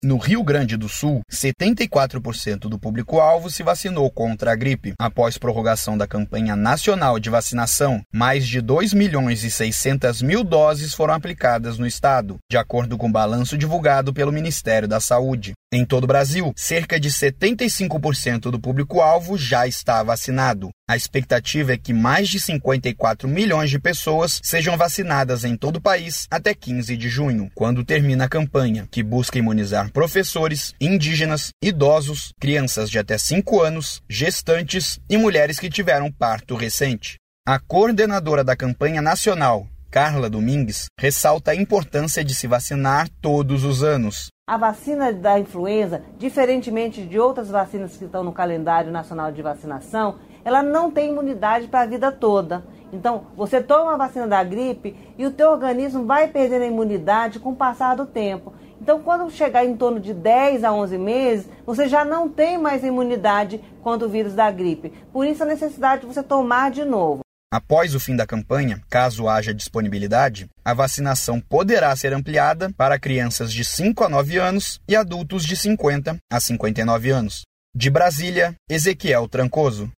No Rio Grande do Sul, 74% do público-alvo se vacinou contra a gripe. Após prorrogação da campanha nacional de vacinação, mais de 2.600.000 doses foram aplicadas no estado, de acordo com o balanço divulgado pelo Ministério da Saúde. Em todo o Brasil, cerca de 75% do público-alvo já está vacinado. A expectativa é que mais de 54 milhões de pessoas sejam vacinadas em todo o país até 15 de junho, quando termina a campanha, que busca imunizar professores, indígenas, idosos, crianças de até 5 anos, gestantes e mulheres que tiveram parto recente. A coordenadora da campanha nacional, Carla Domingues, ressalta a importância de se vacinar todos os anos. A vacina da influenza, diferentemente de outras vacinas que estão no calendário nacional de vacinação, ela não tem imunidade para a vida toda. Então, você toma a vacina da gripe e o teu organismo vai perdendo a imunidade com o passar do tempo. Então, quando chegar em torno de 10 a 11 meses, você já não tem mais imunidade contra o vírus da gripe. Por isso, a necessidade de você tomar de novo. Após o fim da campanha, caso haja disponibilidade, a vacinação poderá ser ampliada para crianças de 5 a 9 anos e adultos de 50 a 59 anos. De Brasília, Ezequiel Trancoso.